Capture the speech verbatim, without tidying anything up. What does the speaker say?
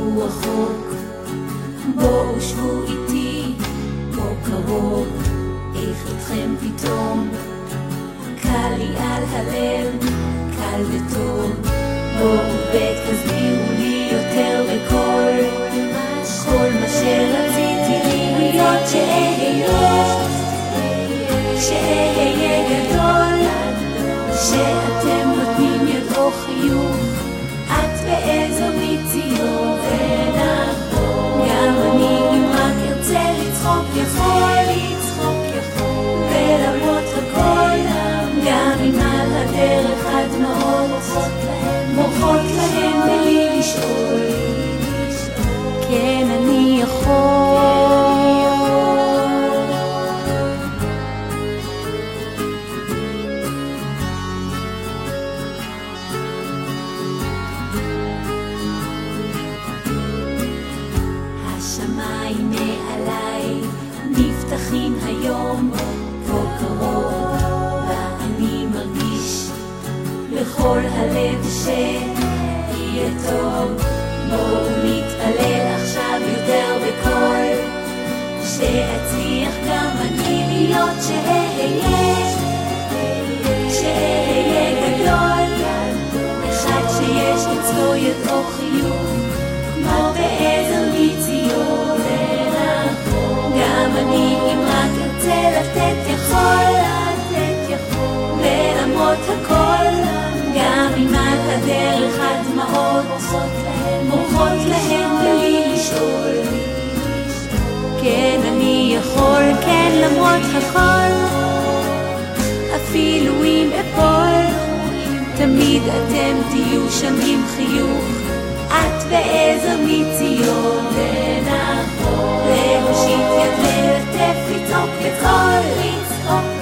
תהיו רחוק, בואו שבו איתי, בואו קרוב, איך אתכם פתאום, קל לי על הלב, קל וטוב, בואו ותסבירו לי יותר בכל, כל מה שרציתי להיות שאהיה, שאהיה גדול, שאתם נותנים יד או חיוך, את באיזו מציאות ונכון, גם אני אם רק ארצה לצחוק יכול, לצחוק יכול, ולמרות הכל, גם אם על הדרך הדמעות מורחות להם בלי לשאול, כן אני יכול. השמיים מעליי נפתחים היום, פה קרוב ואני מרגיש בכל הלב שיהיה טוב, בואו נתפלל עכשיו יותר בכל, שאצליח גם אני להיות שאהיה, שאהיה גדול, אחד שיש אצלו יד או חיוך, כמו בעזר מציון ונכון, גם אני אם רק ארצה לתת יכול, לתת יכול, ולמרות הכל, גם אם על הדרך הדמעות מורחות להם בלי לשאול, כן אני יכול, כן למרות הכל, אפילו אם אפול, תמיד אתם תהיו שם עם חיוך, את ועזר מציון ונכון, להושיט יד ללטף, לצעוק בקול, לצעוק